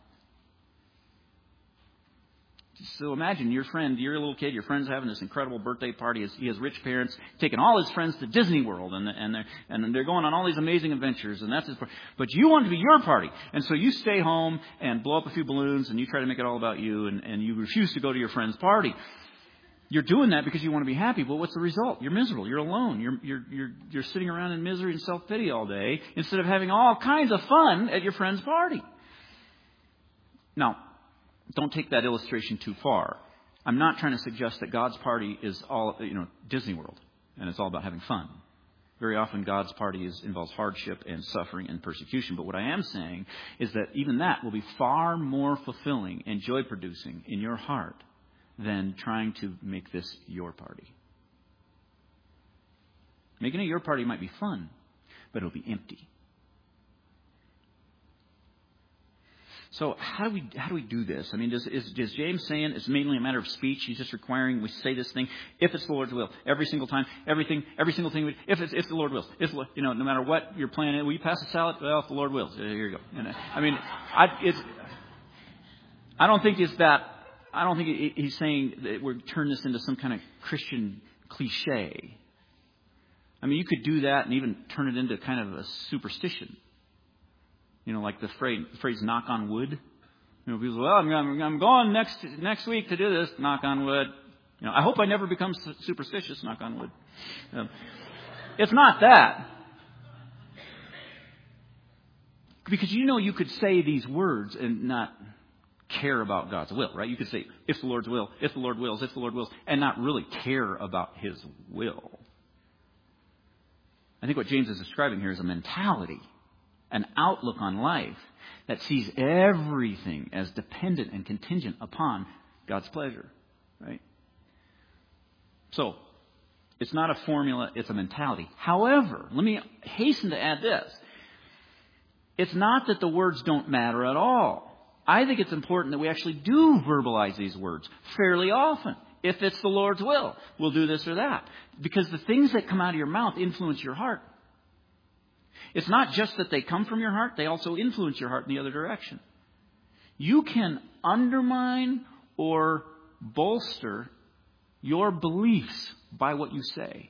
So imagine your friend, you're a little kid, your friend's having this incredible birthday party. He has rich parents, taking all his friends to Disney World, and they're going on all these amazing adventures, and that's his party. But you want it to be your party. And so you stay home and blow up a few balloons, and you try to make it all about you, and you refuse to go to your friend's party. You're doing that because you want to be happy. But what's the result? You're miserable. You're alone. You're sitting around in misery and self-pity all day instead of having all kinds of fun at your friend's party. Now, don't take that illustration too far. I'm not trying to suggest that God's party is all, Disney World and it's all about having fun. Very often God's party involves hardship and suffering and persecution. But what I am saying is that even that will be far more fulfilling and joy-producing in your heart than trying to make this your party. Making it your party might be fun, but it'll be empty. So how do we do this? I mean, is James saying it's mainly a matter of speech? He's just requiring we say this thing if it's the Lord's will every single time, every single thing. If the Lord wills, no matter what your plan is, will you pass the salad? Well, if the Lord wills, here you go. I mean, I don't think it's that. I don't think he's saying that we're turning this into some kind of Christian cliche. I mean, you could do that and even turn it into kind of a superstition. Like the phrase "knock on wood." People say, "Well, I'm going next week to do this. Knock on wood." I hope I never become superstitious. Knock on wood. It's not that, because you could say these words and not care about God's will, right? You could say, "If the Lord's will, if the Lord wills, if the Lord wills," and not really care about His will. I think what James is describing here is a mentality, an outlook on life that sees everything as dependent and contingent upon God's pleasure, right? So, it's not a formula, it's a mentality. However, let me hasten to add this. It's not that the words don't matter at all. I think it's important that we actually do verbalize these words fairly often. If it's the Lord's will, we'll do this or that. Because the things that come out of your mouth influence your heart. It's not just that they come from your heart, they also influence your heart in the other direction. You can undermine or bolster your beliefs by what you say.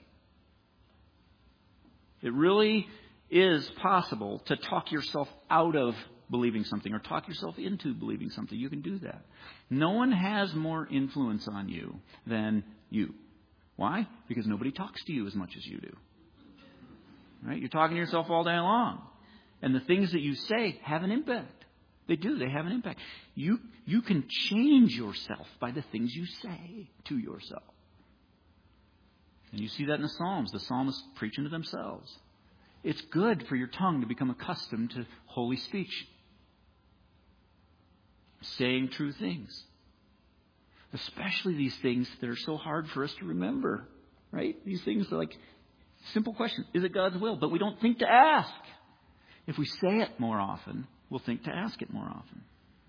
It really is possible to talk yourself out of believing something or talk yourself into believing something. You can do that. No one has more influence on you than you. Why? Because nobody talks to you as much as you do. Right? You're talking to yourself all day long. And the things that you say have an impact. They do. They have an impact. You can change yourself by the things you say to yourself. And you see that in the Psalms. The psalmists preaching to themselves. It's good for your tongue to become accustomed to holy speech. Saying true things. Especially these things that are so hard for us to remember. Right? These things are like simple question. Is it God's will? But we don't think to ask. If we say it more often, we'll think to ask it more often.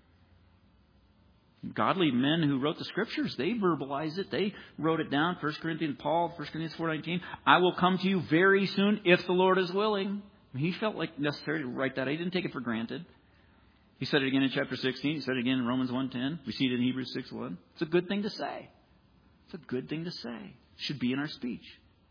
Godly men who wrote the Scriptures, they verbalized it. They wrote it down. 1 Corinthians 4:19. I will come to you very soon if the Lord is willing. He felt like necessary to write that. He didn't take it for granted. He said it again in chapter 16. He said it again in Romans 1:10. We see it in Hebrews 6:1. It's a good thing to say. It's a good thing to say. It should be in our speech.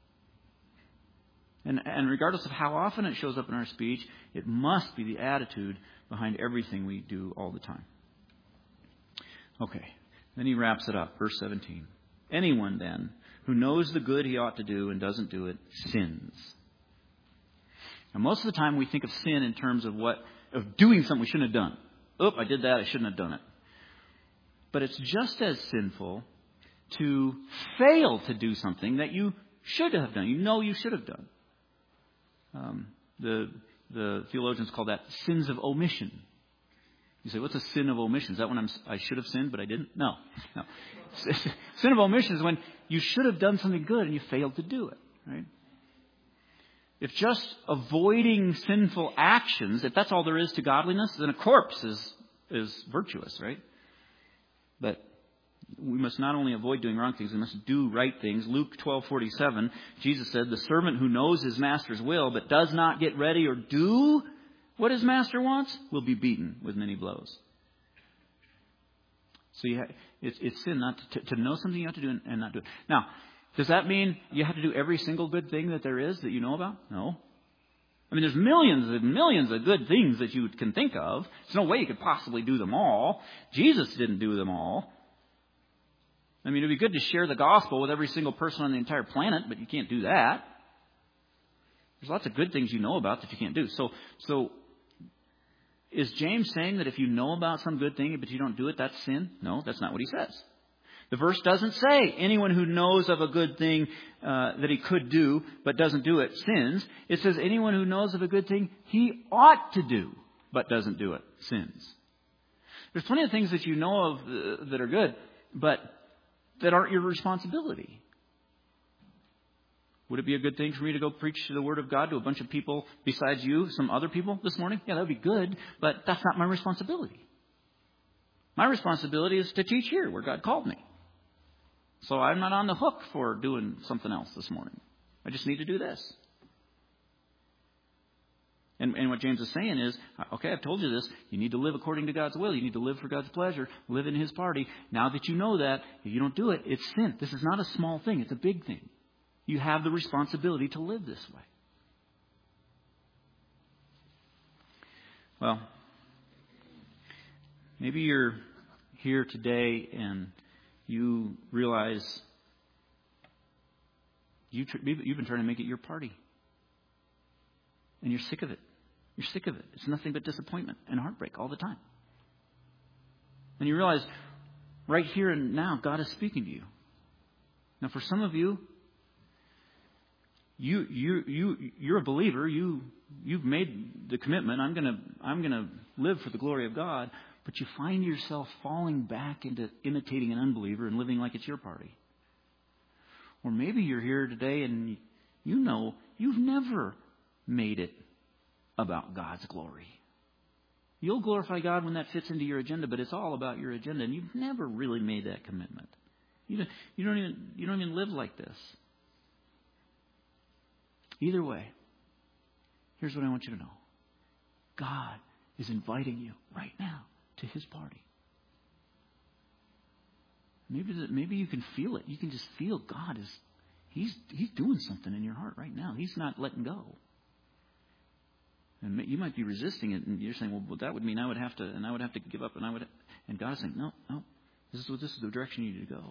And regardless of how often it shows up in our speech, it must be the attitude behind everything we do all the time. Okay. Then he wraps it up. Verse 17. Anyone then who knows the good he ought to do and doesn't do it sins. Now, most of the time we think of sin in terms of doing something we shouldn't have done. I did that. I shouldn't have done it. But it's just as sinful to fail to do something that you should have done. You should have done. The theologians call that sins of omission. You say, what's a sin of omission? Is that when I should have sinned, but I didn't? No. Sin of omission is when you should have done something good and you failed to do it. Right? If just avoiding sinful actions, if that's all there is to godliness, then a corpse is virtuous, right? But we must not only avoid doing wrong things, we must do right things. Luke 12:47, Jesus said, the servant who knows his master's will but does not get ready or do what his master wants will be beaten with many blows. So it's sin not to know something you have to do and not do it. Now, does that mean you have to do every single good thing that there is that you know about? No. I mean, there's millions and millions of good things that you can think of. There's no way you could possibly do them all. Jesus didn't do them all. I mean, it'd be good to share the gospel with every single person on the entire planet, but you can't do that. There's lots of good things you know about that you can't do. So is James saying that if you know about some good thing but you don't do it, that's sin? No, that's not what he says. The verse doesn't say anyone who knows of a good thing that he could do but doesn't do it sins. It says anyone who knows of a good thing he ought to do but doesn't do it sins. There's plenty of things that you know of that are good, but that aren't your responsibility. Would it be a good thing for me to go preach the Word of God to a bunch of people besides you, some other people this morning? Yeah, that would be good, but that's not my responsibility. My responsibility is to teach here where God called me. So I'm not on the hook for doing something else this morning. I just need to do this. And what James is saying is, okay, I've told you this. You need to live according to God's will. You need to live for God's pleasure. Live in His party. Now that you know that, if you don't do it, it's sin. This is not a small thing. It's a big thing. You have the responsibility to live this way. Well, maybe you're here today and you realize you've been trying to make it your party. And you're sick of it. You're sick of it. It's nothing but disappointment and heartbreak all the time. And you realize right here and now, God is speaking to you. Now, for some of you, you're a believer. You've made the commitment. I'm gonna live for the glory of God. But you find yourself falling back into imitating an unbeliever and living like it's your party. Or maybe you're here today and you know you've never made it about God's glory. You'll glorify God when that fits into your agenda, but it's all about your agenda, and you've never really made that commitment. You don't even live like this. Either way, here's what I want you to know. God is inviting you right now to His party. Maybe you can feel it. You can just feel God is He's doing something in your heart right now. He's not letting go. And you might be resisting it, and you're saying, "Well, that would mean I would have to give up," and God's saying, "No, this is the direction you need to go."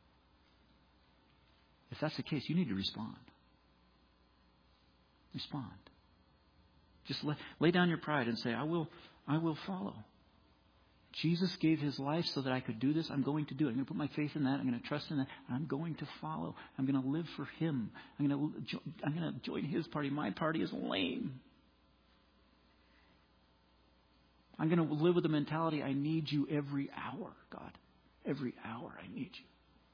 If that's the case, you need to respond. Respond. Just lay down your pride and say, "I will follow." Jesus gave His life so that I could do this. I'm going to do it. I'm going to put my faith in that. I'm going to trust in that. I'm going to follow. I'm going to live for Him. I'm going to join His party. My party is lame. I'm going to live with the mentality, I need you every hour, God. Every hour I need you.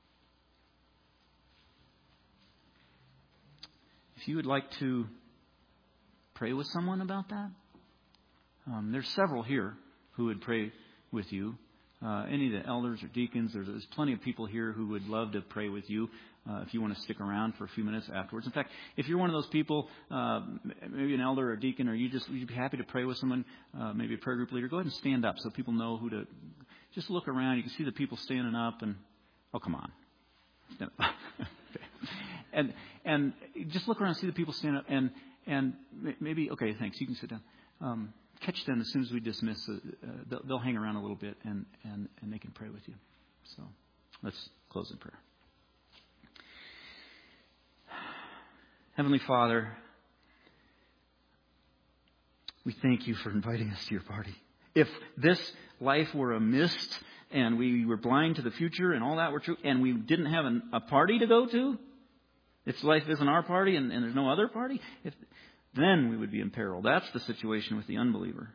If you would like to pray with someone about that, there's several here who would pray with you. Any of the elders or deacons, there's plenty of people here who would love to pray with you if you want to stick around for a few minutes afterwards. In fact, if you're one of those people, maybe an elder or a deacon, or you'd be happy to pray with someone, maybe a prayer group leader, go ahead and stand up so people know who to. Just look around. You can see the people standing up, and come on. Okay. And just look around and see the people stand up, and maybe, okay, thanks, you can sit down. Catch them as soon as we dismiss. They'll hang around a little bit, and they can pray with you. So let's close in prayer. Heavenly Father, we thank you for inviting us to your party. If this life were a mist and we were blind to the future and all that were true, and we didn't have a party to go to, if life isn't our party and there's no other party, then we would be in peril. That's the situation with the unbeliever.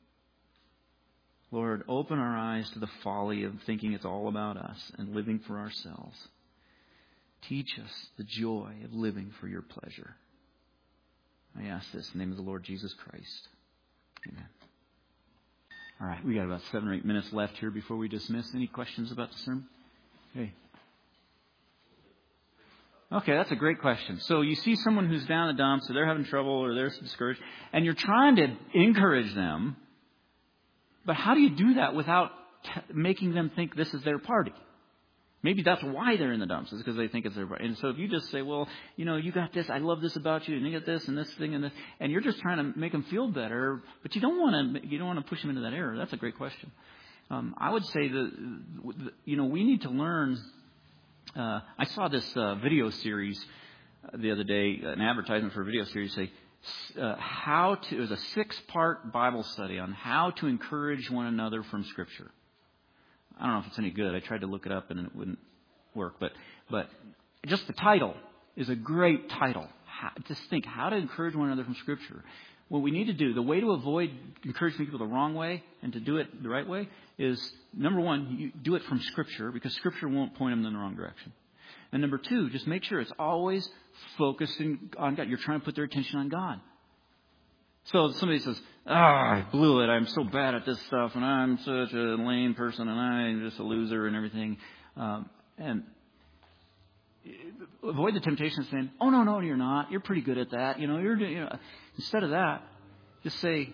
Lord, open our eyes to the folly of thinking it's all about us and living for ourselves. Teach us the joy of living for your pleasure. I ask this in the name of the Lord Jesus Christ. Amen. All right, we got about 7 or 8 minutes left here before we dismiss. Any questions about the sermon? Okay, that's a great question. So you see someone who's down in the dumps, or they're having trouble, or they're discouraged, and you're trying to encourage them. But how do you do that without making them think this is their party? Maybe that's why they're in the dumps, is because they think it's their party. And so if you just say, well, you got this, I love this about you, and you get this and this thing and this, and you're just trying to make them feel better, but you don't want to push them into that error. That's a great question. I would say that we need to learn. I saw this video series the other day, an advertisement for a video series say it was a 6-part Bible study on how to encourage one another from Scripture. I don't know if it's any good. I tried to look it up and it wouldn't work. But just the title is a great title. Just think how to encourage one another from Scripture. What we need to do, the way to avoid encouraging people the wrong way and to do it the right way is, number one, you do it from Scripture, because Scripture won't point them in the wrong direction. And number two, just make sure it's always focusing on God. You're trying to put their attention on God. So if somebody says, I blew it. I'm so bad at this stuff, and I'm such a lame person, and I'm just a loser and everything. And avoid the temptation of saying, oh, no, you're not. You're pretty good at that. You're doing. Instead of that, just say,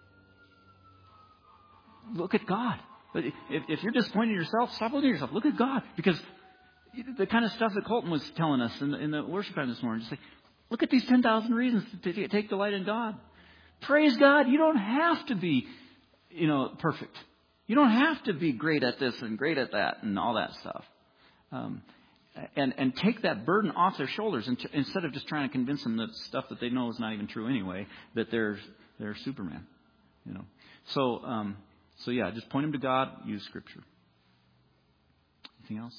look at God. But if you're disappointed in yourself, stop looking at yourself. Look at God. Because the kind of stuff that Colton was telling us in the worship time this morning, just say, look at these 10,000 reasons to take delight in God. Praise God. You don't have to be, perfect. You don't have to be great at this and great at that and all that stuff. And take that burden off their shoulders, instead of just trying to convince them that stuff that they know is not even true anyway, that they're Superman. So yeah, just point them to God. Use Scripture. Anything else?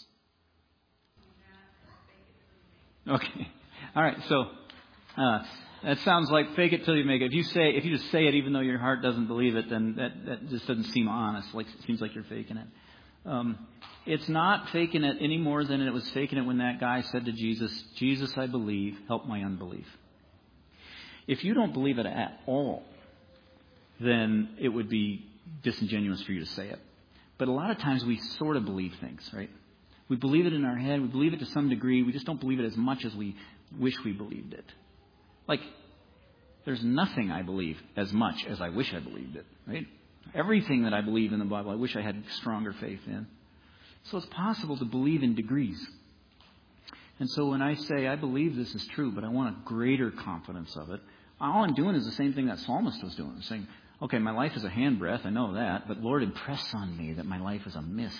Okay. All right. So that sounds like fake it till you make it. If you just say it even though your heart doesn't believe it, then that just doesn't seem honest. Like it seems like you're faking it. It's not faking it any more than it was faking it when that guy said to Jesus, Jesus, I believe, help my unbelief. If you don't believe it at all, then it would be disingenuous for you to say it. But a lot of times we sort of believe things, right? We believe it in our head. We believe it to some degree. We just don't believe it as much as we wish we believed it. Like, there's nothing I believe as much as I wish I believed it, right? Everything that I believe in the Bible, I wish I had stronger faith in. So it's possible to believe in degrees. And so when I say, I believe this is true, but I want a greater confidence of it, all I'm doing is the same thing that psalmist was doing. Saying, okay, my life is a handbreadth, I know that, but Lord, impress on me that my life is a mist,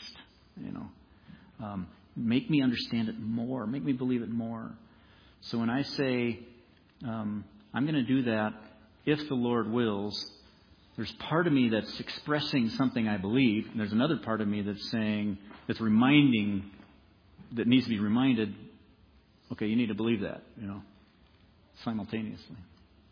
Make me understand it more. Make me believe it more. So when I say, I'm going to do that if the Lord wills, there's part of me that's expressing something I believe, and there's another part of me that's saying, that's reminding, that needs to be reminded, okay, you need to believe that, simultaneously.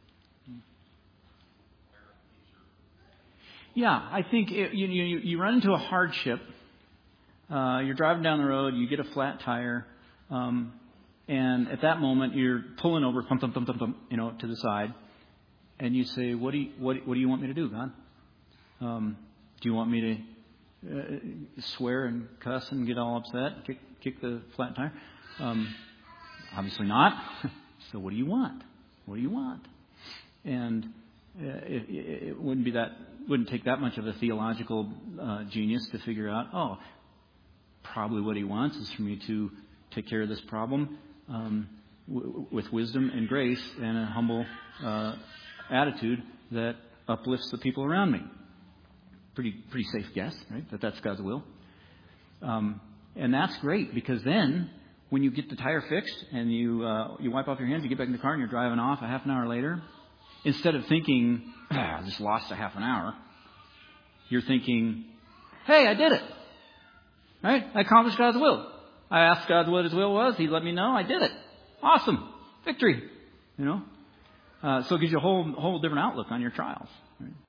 Yeah, I think you run into a hardship. You're driving down the road, you get a flat tire, and at that moment you're pulling over, thump, thump, thump, thump, thump, to the side, and you say, "What do you want me to do, God? Do you want me to swear and cuss and get all upset, kick the flat tire? Obviously not. So what do you want? What do you want?" And it wouldn't take that much of a theological genius to figure out, probably what he wants is for me to take care of this problem with wisdom and grace and a humble attitude that uplifts the people around me. Pretty safe guess, right? That's God's will. And that's great, because then when you get the tire fixed and you wipe off your hands, you get back in the car and you're driving off a half an hour later, instead of thinking, I just lost a half an hour, you're thinking, hey, I did it. Right? I accomplished God's will. I asked God what His will was. He let me know. I did it. Awesome. Victory. So it gives you a whole different outlook on your trials. Right?